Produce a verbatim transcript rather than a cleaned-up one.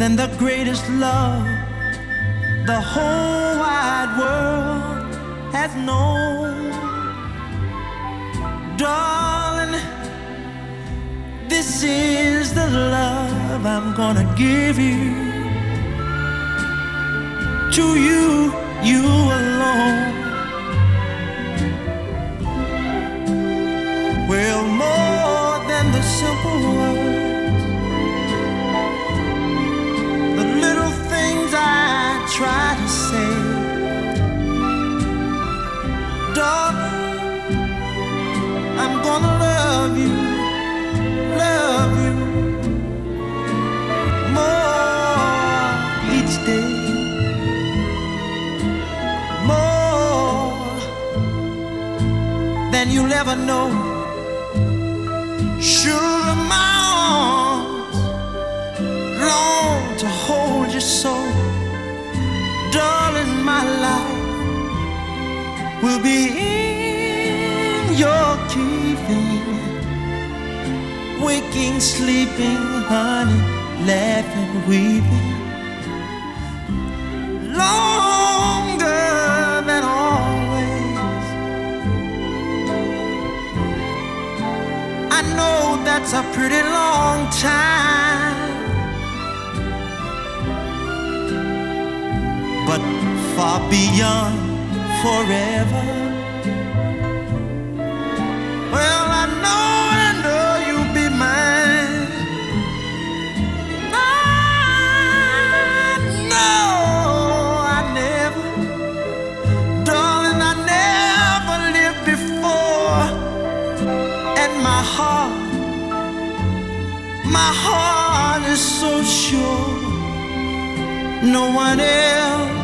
than the greatest love the whole wide world has known. Darling, this is the love I'm gonna give you. To you, you alone. Well, more than the simple words, the little things I try to say. Darling, I'm gonna love you, love you more each day, more than you'll ever know. Sure, my arms long to hold you so. Darling, my life will be in your keeping. Waking, sleeping, honey, laughing, weeping, longer than always. I know that's a pretty long time, but far beyond forever. Well, I know, I know you'll be mine. I know I never, darling, I never lived before, and my heart, my heart is so sure no one else